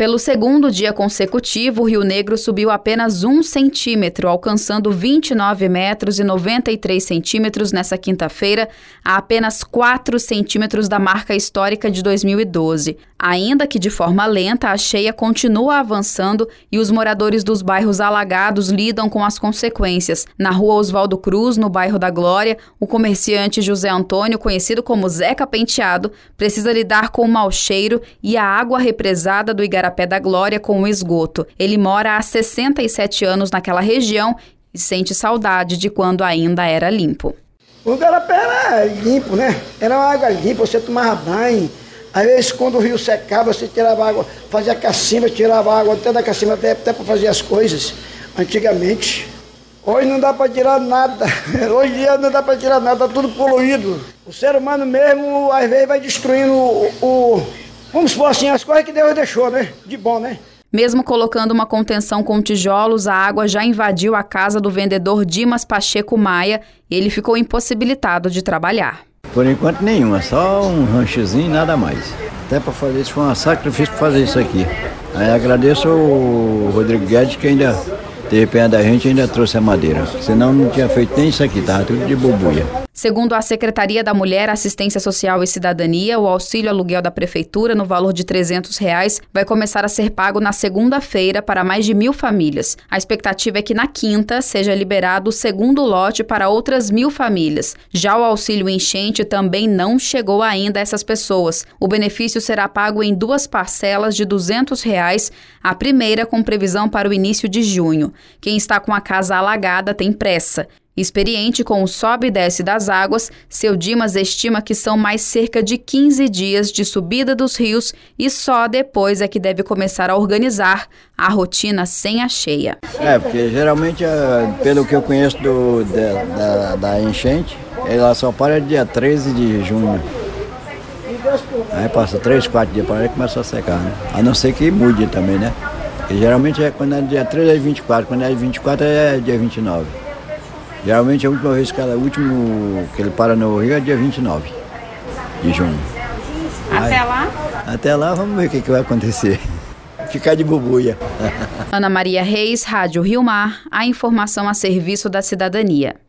Pelo segundo dia consecutivo, o Rio Negro subiu apenas 1 centímetro, alcançando 29 metros e 93 centímetros nessa quinta-feira, a apenas 4 centímetros da marca histórica de 2012. Ainda que de forma lenta, a cheia continua avançando e os moradores dos bairros alagados lidam com as consequências. Na rua Oswaldo Cruz, no bairro da Glória, o comerciante José Antônio, conhecido como Zeca Penteado, precisa lidar com o mau cheiro e a água represada do Igarapé da Glória com o esgoto. Ele mora há 67 anos naquela região e sente saudade de quando ainda era limpo. O Igarapé era limpo, né? Era uma água limpa, você tomava banho. Às vezes, quando o rio secava, você tirava água, fazia cacimba, tirava água até da cacimba, até para fazer as coisas, antigamente. Hoje não dá para tirar nada. Hoje em dia não dá para tirar nada, tá tudo poluído. O ser humano mesmo, às vezes, vai destruindo vamos supor assim, as coisas que Deus deixou, né? De bom, né? Mesmo colocando uma contenção com tijolos, a água já invadiu a casa do vendedor Dimas Pacheco Maia e ele ficou impossibilitado de trabalhar. Por enquanto nenhuma, só um ranchozinho e nada mais. Até para fazer isso foi um sacrifício para fazer isso aqui. Aí agradeço o Rodrigo Guedes que ainda teve pena da gente e ainda trouxe a madeira. Senão não tinha feito nem isso aqui, tava tudo de bobuia. Segundo a Secretaria da Mulher, Assistência Social e Cidadania, o auxílio aluguel da Prefeitura, no valor de R$ 300, vai começar a ser pago na segunda-feira para mais de 1.000 famílias. A expectativa é que na quinta seja liberado o segundo lote para outras 1.000 famílias. Já o auxílio enchente também não chegou ainda a essas pessoas. O benefício será pago em 2 parcelas de R$ 200, a primeira com previsão para o início de junho. Quem está com a casa alagada tem pressa. Experiente com o sobe e desce das águas, seu Dimas estima que são mais cerca de 15 dias de subida dos rios e só depois é que deve começar a organizar a rotina sem a cheia. Porque geralmente, pelo que eu conheço da enchente, ela só para dia 13 de junho. Aí passa 3, 4 dias para ela e começa a secar, né? A não ser que mude também, né? Porque geralmente quando é dia 13 é 24, quando é 24 é dia 29. Geralmente a última vez que ele para no Rio é dia 29 de junho. Até lá? Até lá vamos ver o que vai acontecer. Ficar de bobuia. Ana Maria Reis, Rádio Rio Mar, a informação a serviço da cidadania.